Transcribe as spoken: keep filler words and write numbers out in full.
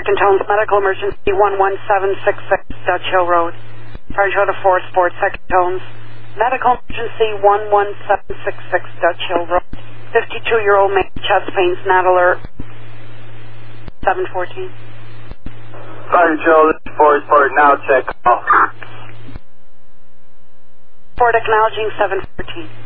Second Tones, medical emergency one one seven six six Dutch Hill Road. Sargento four Sports, Second Tones, medical emergency one one seven six six Dutch Hill Road. fifty-two-year-old male, chest pains, not alert. seven fourteen. Sergeant Joe, this is four Sport, now check off. Fort acknowledging seven fourteen.